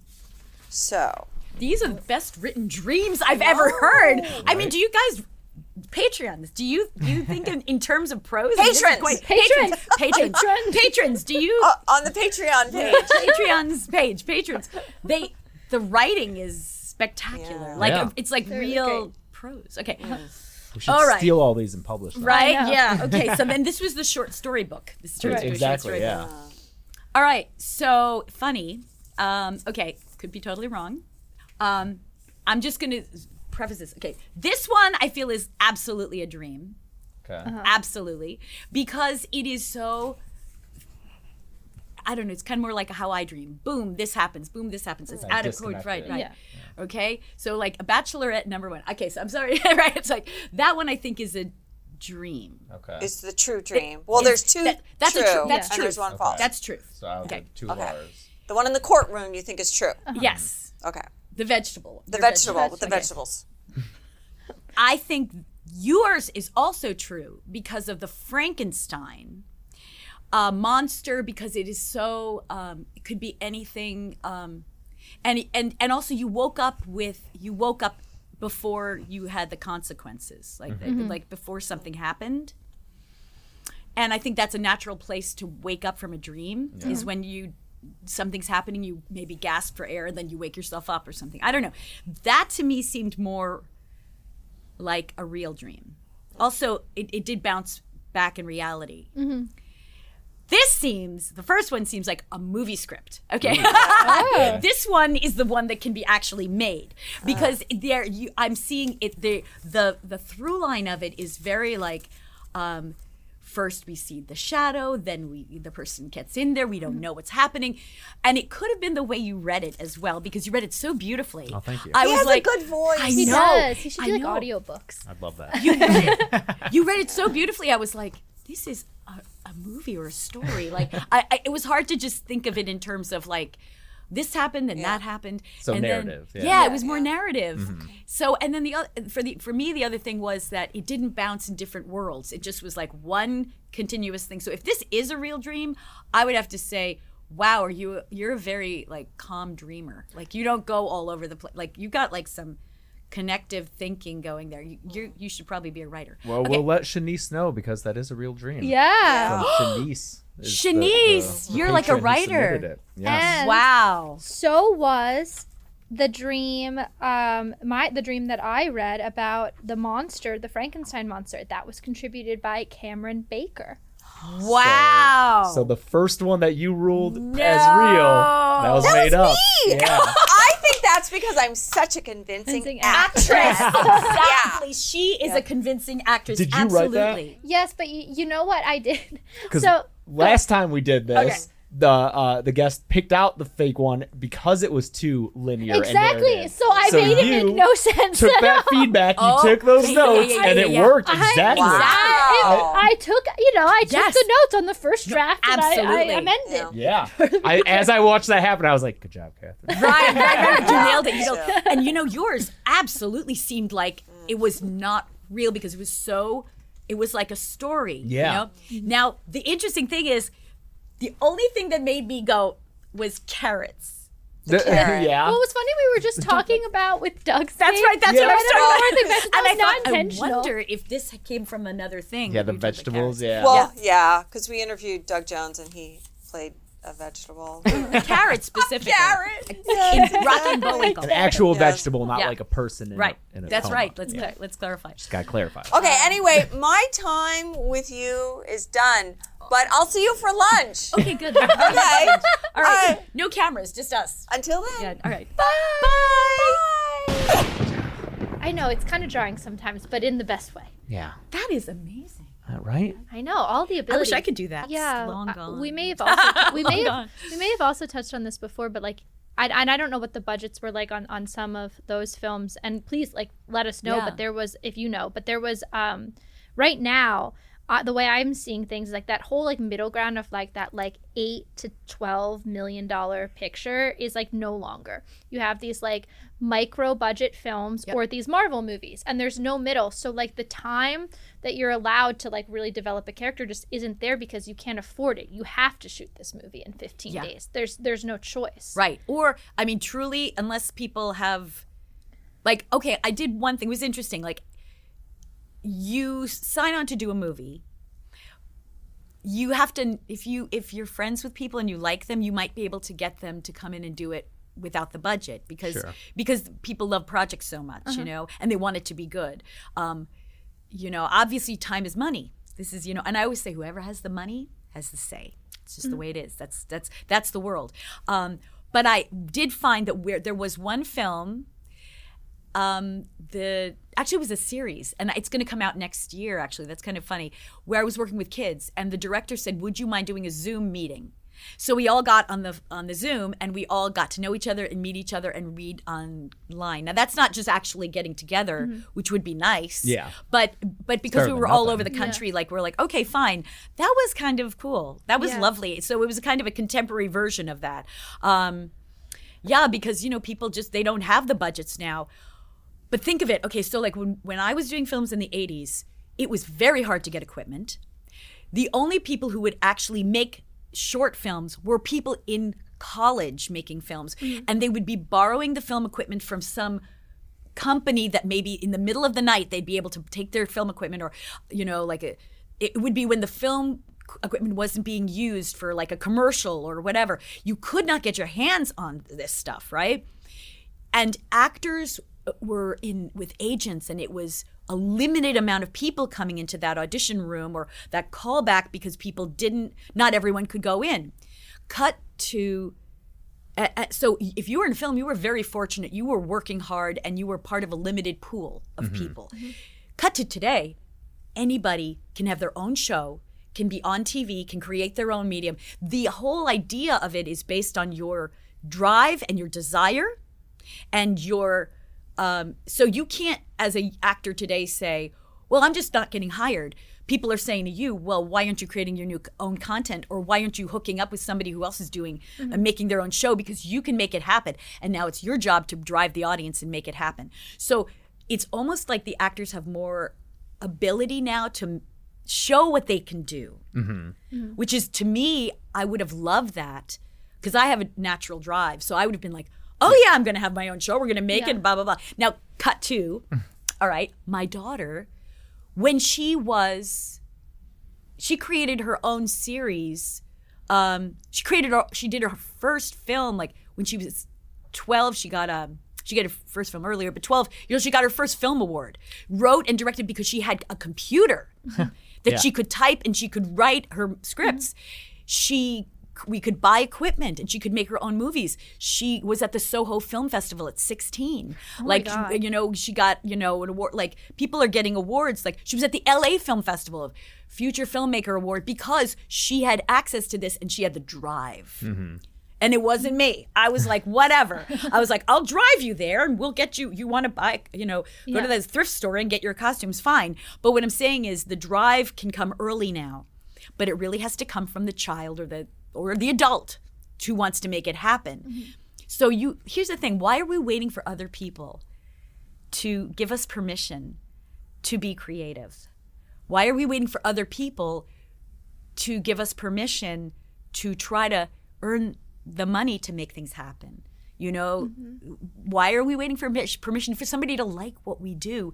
So,
These are the best written dreams I've ever heard. I mean, do you guys Patreons? Do you do you think in, in terms of prose? I mean, this is
Patrons!
quite-
Patrons!
patrons, patrons, patrons. Do you
uh, on the Patreon page.
Patreon's page? Patrons. They the writing is spectacular.
Yeah.
Like
Yeah.
it's like
They're really
real
great.
prose. Okay.
We should
All right.
steal all these and publish them.
Right?
I know.
Yeah. Okay. So then this was the short story book. This turned
Right.
into a short
Exactly,
story
yeah.
book. All right. So funny. Um, okay. Could be totally wrong. Um, I'm just going to preface this. Okay. This one I feel is absolutely a dream.
Okay.
Absolutely. Because it is so, I don't know, it's kind of more like how I dream. Boom, this happens. Boom, this happens. It's
Right,
out of code.
disconnected.
Right, right.
Yeah.
Okay. So like a Bachelorette number one. Okay. So I'm sorry. Right. It's like that one I think is a dream.
Okay.
It's the true dream. Well,
Is-
there's two
that- that's a
true,
tr- that's
and
true.
there's one
Okay.
false.
That's truth.
so I would
Okay.
do two
Okay.
of ours.
The one in the courtroom you think is true.
Yes.
Okay.
The vegetable.
The
Your
vegetable with the
Okay.
vegetables.
I think yours is also true because of the Frankenstein uh, monster, because it is so, um, it could be anything. Um, and, and, and also you woke up with, you woke up before you had the consequences, like, like before something happened. And I think that's a natural place to wake up from a dream is when you, something's happening, you maybe gasp for air and then you wake yourself up or something. I don't know. That to me seemed more like a real dream. Also, it, it did bounce back in reality. This seems, the first one seems like a movie script. Okay. This one is the one that can be actually made because there you I'm seeing it the the the through line of it is very like um first we see the shadow, then we the person gets in there, we don't know what's happening. And it could have been the way you read it as well because you read it so beautifully.
Oh, thank you.
I
He
was
has
like,
a good voice.
I
He
know.
does. He should
I
do like
know.
audiobooks.
I'd love that.
You read it. You read it so beautifully. I was like, this is a, a movie or a story. Like, I, I, it was hard to just think of it in terms of like, this happened and that happened.
So
and then-
narrative,
yeah.
yeah.
it was more narrative. So, and then the other for the for me, the other thing was that it didn't bounce in different worlds. It just was like one continuous thing. So, if this is a real dream, I would have to say, wow, are you you're a very like calm dreamer. Like you don't go all over the place. Like you got like some connective thinking going there. You you you should probably be a writer.
Well,
Okay.
we'll let Shanice know because that is a real dream.
Yeah.
From Shanice. is the-
Shanice,
the
you're like a
patron who
writer.
submitted it. Yes.
And
Wow.
so was the dream, um, my the dream that I read about the monster, the Frankenstein monster. That was contributed by Cameron Baker.
Wow.
So the first one that you ruled as real, that was
That
made
was
up.
me.
Yeah.
I think that's because I'm such a convincing
Convincing
actress.
exactly. She is a convincing actress.
Did you write
Absolutely.
that?
Yes, but you, you know what I did?
Because
So
last time we did this, the uh, the guest picked out the fake one because it was too linear.
Exactly.
And
so I
so
made it
you
make no sense.
took
at
that
all.
feedback, you
Oh,
took those
yeah,
notes,
yeah, yeah,
and it
yeah.
worked
I-
exactly.
Wow.
I, I took, you know, I took
Yes.
the notes on the first draft and I,
absolutely.
I amended.
Yeah.
Yeah. I, as I watched that happen, I was like, "Good job, Catherine."
Right, right, right. You nailed it. You know,
Yeah.
and you know, yours absolutely seemed like it was not real because it was so. It was like a story.
Yeah.
You know? Now the interesting thing is, the only thing that made me go was carrots.
The-
carrot.
yeah.
Well, it was funny we were just talking about with Doug's
That's
face.
right. That's
Yeah.
what I was talking about.
I think that's- that
and I
was not
thought, I
intentional.
wonder if this came from another thing.
Yeah,
that
the
we did with
vegetables.
carrots.
Yeah.
Well, yeah, because we interviewed Doug Jones and he played a vegetable.
The carrot specifically.
Carrot.
In Rocky and Bullwinkle.
An actual
Yes.
vegetable, not
Yeah.
like a person. In
Right.
A, in a
That's
coma.
right. Let's
Yeah.
clar- let's clarify.
Just gotta clarify.
Okay, anyway, my time with you is done, but I'll see you for lunch.
Okay, good.
Okay.
All right.
Uh,
No cameras, just us.
Until then.
Yeah. All right.
I know, it's kind of jarring sometimes, but in the best way.
Yeah.
That is amazing.
Uh, right.
I know, all the
I
abilities.
wish I could do that.
Yeah,
It's long
uh,
gone.
we may have also we may
Long
have,
gone.
we may have also touched on this before, but like, I and I don't know what the budgets were like on on some of those films, and please like let us know.
Yeah.
But there was, if you know, but there was um, right now. Uh, the way I'm seeing things is like that whole like middle ground of like that like eight to twelve million dollar picture is like no longer. You have these like micro budget films
Yep.
or these Marvel movies, and there's no middle. So like the time that you're allowed to like really develop a character just isn't there because you can't afford it. You have to shoot this movie in fifteen
Yeah.
days. There's there's no choice.
Right. Or, I mean, truly, unless people have, like, okay, I did one thing. It was interesting. Like, you sign on to do a movie. You have to, if you if you're friends with people and you like them, you might be able to get them to come in and do it without the budget because
Sure.
because people love projects so much, you know, and they want it to be good. Um, you know, obviously, time is money. This is, you know, and I always say, whoever has the money has the say. It's just the way it is. That's that's that's the world. Um, but I did find that where there was one film, um, the actually it was a series, and it's going to come out next year. Actually, that's kind of funny. Where I was working with kids, and the director said, "Would you mind doing a Zoom meeting?" So we all got on the on the Zoom, and we all got to know each other and meet each other and read online. Now that's not just actually getting together, which would be nice.
Yeah.
But but because
better
we
than
were all
nothing.
over the country, like we're like, okay, fine. That was kind of cool. That was
Yeah.
lovely. So it was kind of a contemporary version of that. Um, yeah, because you know people just they don't have the budgets now. But think of it. Okay, so like when when I was doing films in the eighties, it was very hard to get equipment. The only people who would actually make short films were people in college making films, and they would be borrowing the film equipment from some company that maybe in the middle of the night they'd be able to take their film equipment, or you know, like a, it would be when the film equipment wasn't being used for like a commercial or whatever. You could not get your hands on this stuff, right? And actors were in with agents, and it was a limited amount of people coming into that audition room or that callback because people didn't, not everyone could go in. Cut to, uh, uh, so if you were in film, you were very fortunate. You were working hard and you were part of a limited pool of people. Cut to today, anybody can have their own show, can be on T V, can create their own medium. The whole idea of it is based on your drive and your desire and your, um, so you can't, as an actor today, say, well, I'm just not getting hired. People are saying to you, well, why aren't you creating your new own content? Or why aren't you hooking up with somebody who else is doing and making their own show? Because you can make it happen. And now it's your job to drive the audience and make it happen. So it's almost like the actors have more ability now to show what they can do, which is, to me, I would have loved that because I have a natural drive. So I would have been like, oh yeah, I'm going to have my own show. We're going to make
Yeah.
it, blah, blah, blah. Now, cut to, all right, my daughter, when she was, she created her own series. Um, she created, her, she did her first film, like when she was twelve, she got a, she got her first film earlier, but twelve, you know, she got her first film award. Wrote and directed because she had a computer that
Yeah.
she could type and she could write her scripts. She we could buy equipment and she could make her own movies. She was at the Soho Film Festival at sixteen.
Oh my
like,
God.
you know, she got, you know, an award. Like, people are getting awards. Like, she was at the L A Film Festival, Future Filmmaker Award, because she had access to this and she had the drive.
Mm-hmm.
And it wasn't me. I was like, whatever. I was like, I'll drive you there and we'll get you, you want to buy, you know, go
Yeah.
to the thrift store and get your costumes, fine. But what I'm saying is the drive can come early now, but it really has to come from the child or the or the adult who wants to make it happen. Mm-hmm. So you here's the thing, why are we waiting for other people to give us permission to be creative? Why are we waiting for other people to give us permission to try to earn the money to make things happen? You know, mm-hmm. why are we waiting for permission for somebody to like what we do?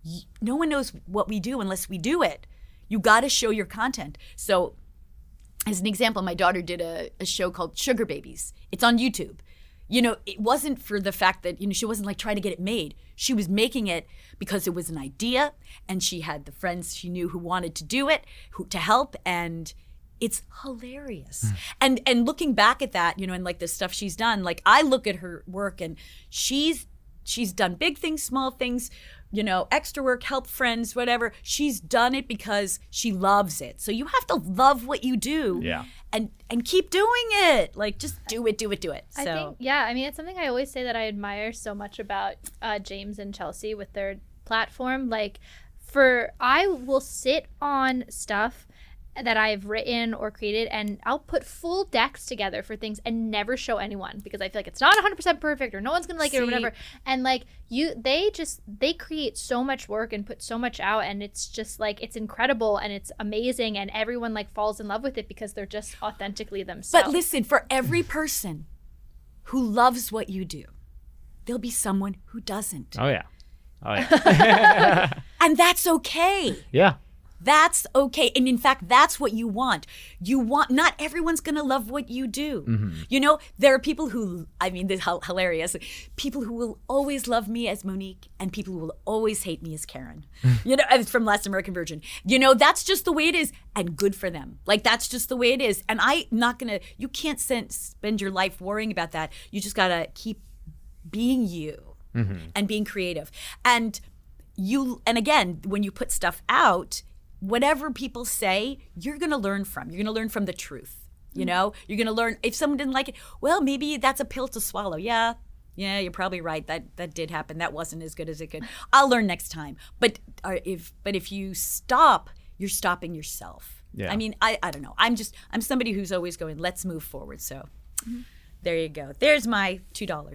No one knows what we do unless we do it. You got to show your content. So as an example, my daughter did a, a show called Sugar Babies. It's on YouTube. You know, it wasn't for the fact that, you know, she wasn't like trying to get it made. She was making it because it was an idea and she had the friends she knew who wanted to do it, who to help, and it's hilarious. Mm. And and looking back at that, you know, and like the stuff she's done, like I look at her work and she's she's done big things, small things, you know, extra work, help friends, whatever. She's done it because she loves it. So you have to love what you do.
Yeah.
And and keep doing it. Like, just do it, do it, do it. So
I think, yeah, I mean, it's something I always say that I admire so much about uh, James and Chelsea with their platform. Like, for, I will sit on stuff that I've written or created and I'll put full decks together for things and never show anyone because I feel like it's not one hundred percent perfect or no one's gonna like
See?
it or whatever. And like you, they just, they create so much work and put so much out and it's just like, it's incredible and it's amazing and everyone like falls in love with it because they're just authentically themselves.
But listen, for every person who loves what you do, there'll be someone who doesn't.
Oh yeah. Oh yeah.
And that's okay.
Yeah.
That's okay. And in fact, that's what you want. You want, not everyone's going to love what you do. Mm-hmm. You know, there are people who, I mean, this is hilarious. People who will always love me as Monique and people who will always hate me as Karen. You know, it's from Last American Virgin. You know, that's just the way it is and good for them. Like, that's just the way it is. And I'm not going to, you can't send, spend your life worrying about that. You just got to keep being you mm-hmm. and being creative. And you, and again, when you put stuff out, whatever people say, you're going to learn from. You're going to learn from the truth, you know? You're going to learn, if someone didn't like it, well, maybe that's a pill to swallow. Yeah, yeah, you're probably right. That that did happen. That wasn't as good as it could. I'll learn next time. But uh, if but if you stop, you're stopping yourself.
Yeah.
I mean, I, I don't know. I'm just, I'm somebody who's always going, let's move forward. So mm-hmm. there you go. There's my two dollars.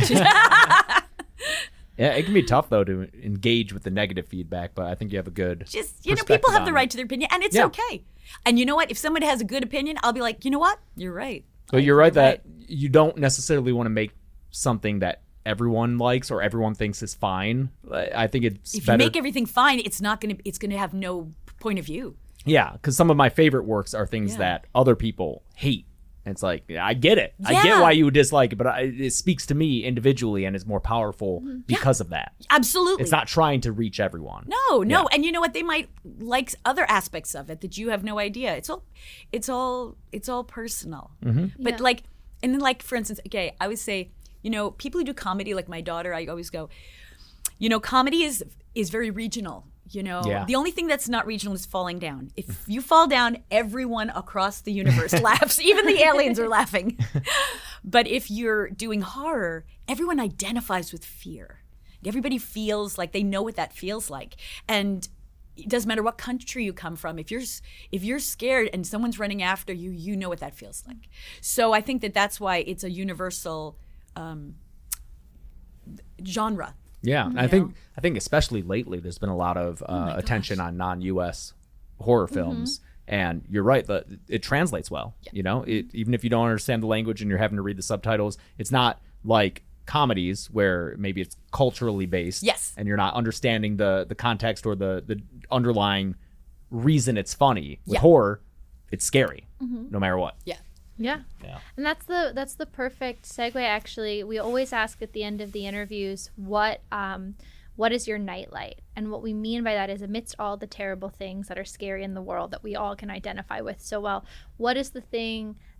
Yeah, it can be tough though to engage with the negative feedback, but I think you have a good.
Just, you know, people have the right to their opinion, and it's
yeah.
okay. And you know what? If someone has a good opinion, I'll be like, you know what? You're right.
But you're right that you don't necessarily want to make something that everyone likes or everyone thinks is fine. I think it's
if
better.
you make everything fine, it's not gonna. It's gonna have no point of view.
Yeah, because some of my favorite works are things
Yeah.
that other people hate. And it's like, yeah, I get it. I
Yeah.
get why you would dislike it, but I, it speaks to me individually and is more powerful because of that.
Absolutely.
It's not trying to reach everyone.
No, no.
Yeah.
And you know what? They might like other aspects of it that you have no idea. It's all, it's all, it's all personal.
Mm-hmm.
But
Yeah.
like, and then like, for instance, okay, I would say, you know, people who do comedy, like my daughter, I always go, you know, comedy is is very regional. You know,
Yeah.
the only thing that's not regional is falling down. If you fall down, everyone across the universe laughs. Even the aliens are laughing. But if you're doing horror, everyone identifies with fear. Everybody feels like they know what that feels like. And it doesn't matter what country you come from. If you're if you're scared and someone's running after you, you know what that feels like. So I think that that's why it's a universal um, genre.
Yeah, and I think I think especially lately, there's been a lot of uh,
Oh
attention on non-U S horror films, and you're right that it translates well. You know, it, even if you don't understand the language and you're having to read the subtitles, it's not like comedies where maybe it's culturally based.
Yes.
and you're not understanding the the context or the the underlying reason it's funny. With
Yeah.
horror, it's scary, no matter what.
Yeah.
Yeah.
Yeah.
And that's the that's the perfect segue actually. We always ask at the end of the interviews what um what is your nightlight? And what we mean by that is amidst all the terrible things that are scary in the world that we all can identify with so well, what is the thing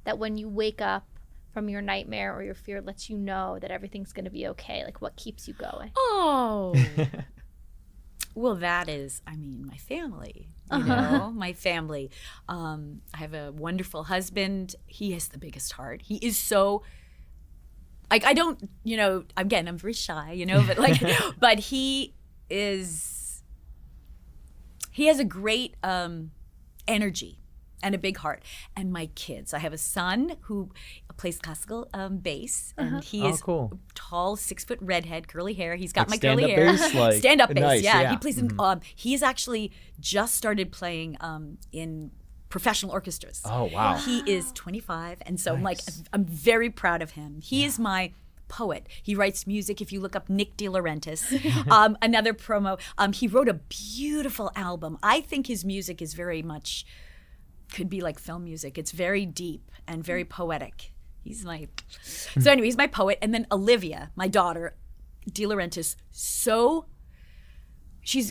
that when you wake up from your nightmare or your fear lets you know that everything's going to be okay? Like, what keeps you going?
Oh. Well, that is, I mean, my family, you know, my family. Um, I have a wonderful husband. He has the biggest heart. He is so, like, I don't, you know, again, I'm very shy, you know, but like, but he is, he has a great um, energy and a big heart. And my kids, I have a son who plays classical um, bass, and he
Oh,
is
cool.
tall, six foot redhead, curly hair. He's got
Like
my curly
stand-up
hair.
bass, like-
stand up bass,
Nice,
yeah.
yeah.
He plays in. Um, he's actually just started playing um, in professional orchestras.
Oh, wow.
He is twenty-five, and so I'm like,
Nice.
I'm very proud of him. He is my poet. He writes music. If you look up Nick De Laurentiis, um, another promo, um, he wrote a beautiful album. I think his music is very much could be like film music. It's very deep and very poetic. He's my so anyway, he's my poet. And then Olivia, my daughter, De Laurentiis, so she's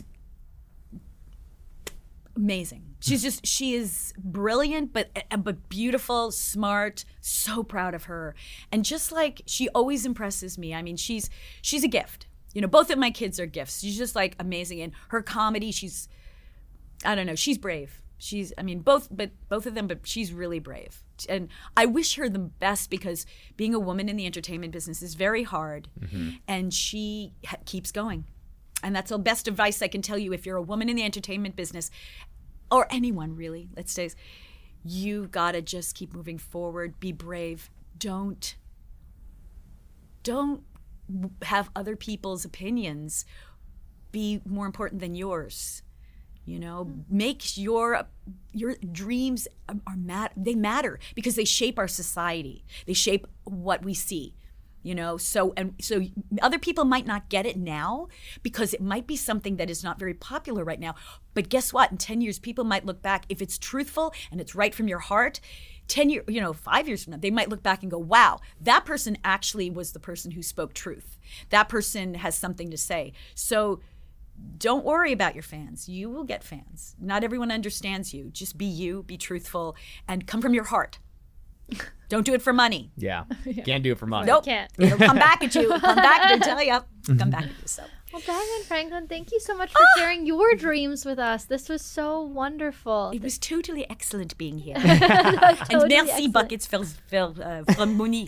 amazing. She's just she is brilliant, but but beautiful, smart. So proud of her, and just like she always impresses me. I mean, she's she's a gift. You know, both of my kids are gifts. She's just like amazing in her comedy. She's I don't know. She's brave. She's I mean both, but both of them. But she's really brave, and I wish her the best because being a woman in the entertainment business is very hard, and she ha- keeps going. And that's the best advice I can tell you if you're a woman in the entertainment business, or anyone really, let's say, you gotta just keep moving forward, be brave. Don't, don't have other people's opinions be more important than yours. You know, make your your dreams are, are mat- they matter because they shape our society. They shape what we see. You know, so and so other people might not get it now because it might be something that is not very popular right now. But guess what? In ten years, people might look back if it's truthful and it's right from your heart. ten years, you know, five years from now, they might look back and go, "Wow, that person actually was the person who spoke truth. That person has something to say." So don't worry about your fans. You will get fans. Not everyone understands you. Just be you, be truthful, and come from your heart. Don't do it for money.
Yeah. Can't do it for money.
Nope.
Can't.
It'll come back at you. It'll come back at you. Tell you. It'll come back at you. So.
Well, Diamond Franklin, thank you so much for sharing your dreams with us. This was so wonderful.
It was totally excellent being here.
Totally
and merci
excellent.
buckets for, for, uh, from Monique.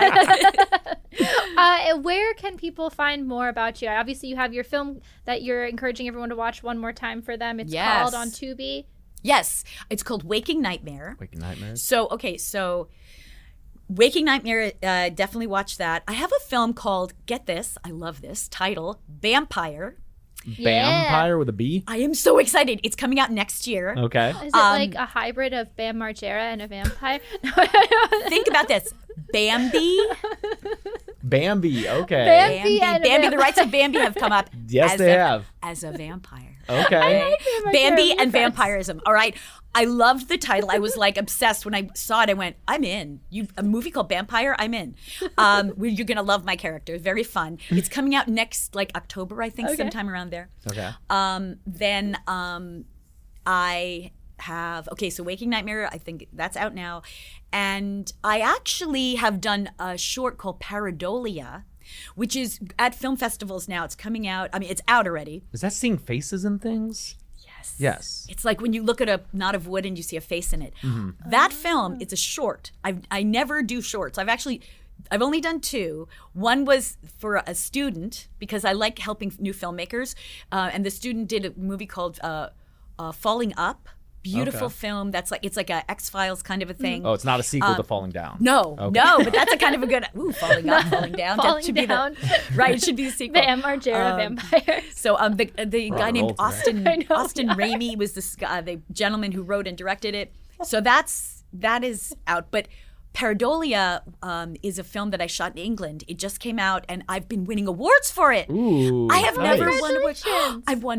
Uh, where can people find more about you? Obviously, you have your film that you're encouraging everyone to watch one more time for them. It's
Yes.
called On Tubi.
Yes, it's called Waking Nightmare.
Waking Nightmares.
So, okay, so Waking Nightmare, uh, definitely watch that. I have a film called, get this, I love this title, Vampire.
Vampire with a B?
I am so excited. It's coming out next year.
Okay.
Is it
Um,
like a hybrid of Bam Margera and a vampire?
Think about this. Bambi.
Bambi. Okay.
Bam-
Bambi.
and a
Bambi. The
vampire.
rights of Bambi have come up.
Yes,
as
they
a,
have.
As a vampire.
Okay.
Bam
Bambi
Margera
and
reference.
vampirism. All right. I loved the title. I was like obsessed when I saw it. I went, I'm in. You a movie called Vampire? I'm in. Um, where you're gonna love my character. Very fun. It's coming out next like October, I think,
Okay.
sometime around there.
Okay.
Um, then um, I have okay, so Waking Nightmare. I think that's out now, and I actually have done a short called Pareidolia, which is at film festivals now. It's coming out. I mean, it's out already.
Is that seeing faces and things?
Yes.
Yes.
It's like when you look at a knot of wood and you see a face in it. That film, it's a short. I I never do shorts. I've actually, I've only done two. One was for a student because I like helping new filmmakers, uh, and the student did a movie called uh, uh, Falling Up. Beautiful
Okay.
film. That's like it's like a X-Files kind of a thing.
Oh, it's not a sequel to Falling Down.
No,
Okay.
no, but that's a kind of a good. Ooh, falling up, falling down.
Falling
that should
Down.
be the right. It should be the sequel.
Bam Margera
Um,
vampire.
So um, the the guy
and
named
roll today.
Austin
I know,
Austin Raimi was this guy, the gentleman who wrote and directed it. So that's that is out. But Pareidolia um, is a film that I shot in England. It just came out, and I've been winning awards for it.
Ooh.
I have
nice.
never won awards.
Congratulations.
I've won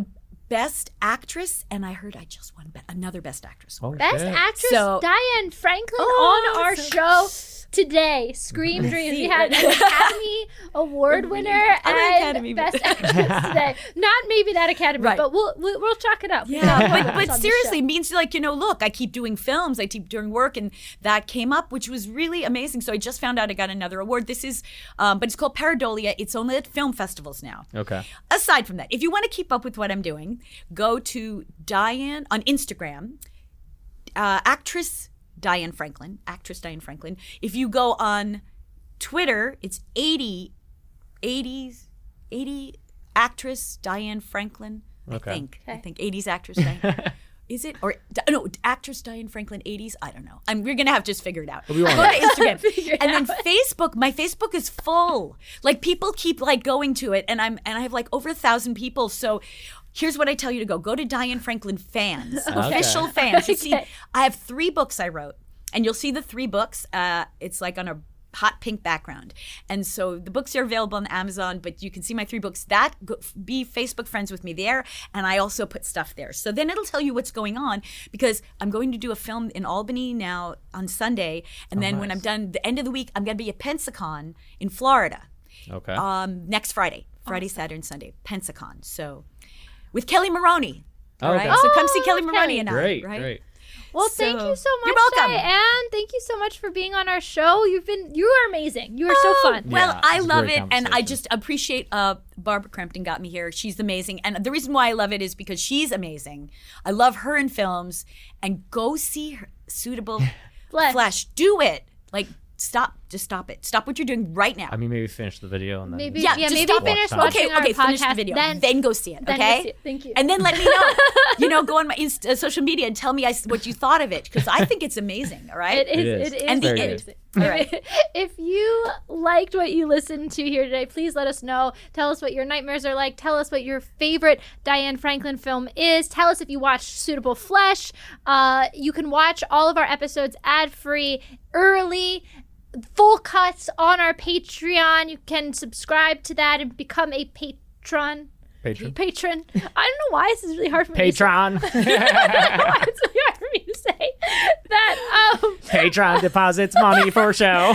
Best Actress, and I heard I just won be- another Best Actress award.
Best
shit.
Actress
So-
Diane Franklin
Oh,
on our
so-
show today. Scream Dreams. We had an Academy Award winner
Other
and
Academy
Best Actress today. Not maybe that Academy,
Right.
but we'll, we'll we'll chalk it up.
Yeah, but,
It's
but
on the
seriously,
show.
it means like, you know, look, I keep doing films, I keep doing work, and that came up, which was really amazing. So I just found out I got another award. This is, um, but it's called Paradolia. It's only at film festivals now.
Okay.
Aside from that, if you want to keep up with what I'm doing, go to Diane on Instagram, uh, actress Diane Franklin, actress Diane Franklin. If you go on Twitter, it's eighty, eighties, eighty actress Diane Franklin.
Okay.
I think. I
Okay.
think eighties actress Diane. Is it or no actress Diane Franklin eighties? I don't know. I'm we're gonna have to just figure it out.
We won't
Go
know.
to Instagram,
Figure it
and then
out.
Facebook. My Facebook is full. Like people keep like going to it, and I'm and I have like over a thousand people. So here's what I tell you to go: go to Diane Franklin fans, official fans. You see,
Okay.
I have three books I wrote, and you'll see the three books. Uh, it's like on a hot pink background, and so the books are available on Amazon, but you can see my three books. That go, be Facebook friends with me there, and I also put stuff there, so then it'll tell you what's going on, because I'm going to do a film in Albany now on Sunday, and then when I'm done the end of the week, I'm going to be at Pensacon in Florida
Okay.
um, next Friday, Friday, Saturday, and Sunday, Pensacon. So with Kelly Maroney. All
Okay.
right, so come see
Oh,
Kelly
okay.
Maroney and I.
great.
right?
Great.
Well, thank
So-
you so much,
You're welcome.
Diane. Thank you so much for being on our show. You've been you are amazing. You are so fun.
Well,
Yeah,
I
it's a
love
great
it, and I
conversation.
just appreciate uh, Barbara Crampton got me here. She's amazing, and the reason why I love it is because she's amazing. I love her in films, and go see her suitable
Flesh.
flesh. Do it. Like stop, just stop it. Stop what you're doing right now.
I mean, maybe finish the video and then.
Maybe
Yeah,
yeah,
just
maybe
stop.
finish
Watch
watching
okay,
our
okay,
podcast.
finish the video,
Then,
then, go see it.
then
Okay,
go see it. Thank you.
And then let me know. you know, go on my Insta, uh, social media and tell me I, what you thought of it, because I think it's amazing. All right.
It is.
It is.
It is.
And the
Very
end.
good.
All right.
If you liked what you listened to here today, please let us know. Tell us what your nightmares are like. Tell us what your favorite Diane Franklin film is. Tell us if you watched Suitable Flesh. Uh, you can watch all of our episodes ad-free, early, full cuts on our Patreon. You can subscribe to that and become a patron.
Patron.
Patron. I don't know why this is really hard for me to say.
Patron.
Why it's really hard for me to say that. Um,
Patron deposits money for show.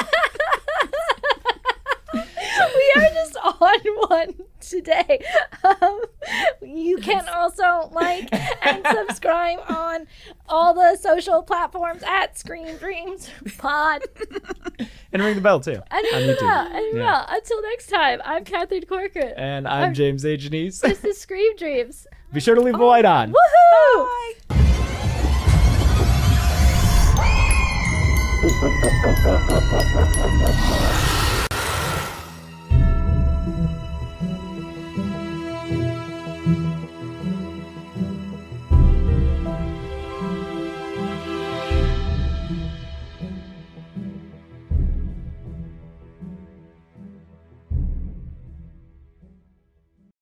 we are just on one today. Um, you can also like and subscribe on all the social platforms at Scream Dreams Pod.
And ring the bell too.
And
on
ring the
YouTube.
bell, and ring the
Yeah.
bell. Until next time, I'm Catherine Corcoran.
And I'm James A. Janice.
This is Scream Dreams.
Be sure to leave the light on.
Woohoo!